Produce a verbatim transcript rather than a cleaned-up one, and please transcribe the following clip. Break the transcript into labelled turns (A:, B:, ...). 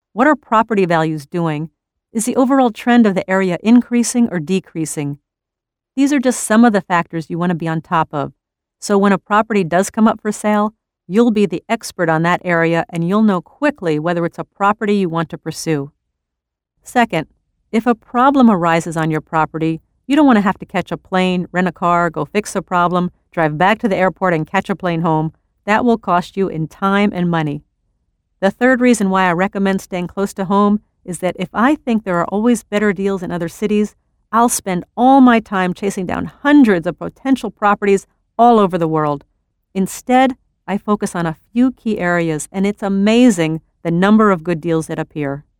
A: What are property values doing? Is the overall trend of the area increasing or decreasing? These are just some of the factors you want to be on top of. So when a property does come up for sale, you'll be the expert on that area and you'll know quickly whether it's a property you want to pursue. Second, if a problem arises on your property, you don't want to have to catch a plane, rent a car, go fix the problem, drive back to the airport and catch a plane home. That will cost you in time and money. The third reason why I recommend staying close to home is that if I think there are always better deals in other cities, I'll spend all my time chasing down hundreds of potential properties all over the world. Instead, I focus on a few key areas, and it's amazing the number of good deals that appear.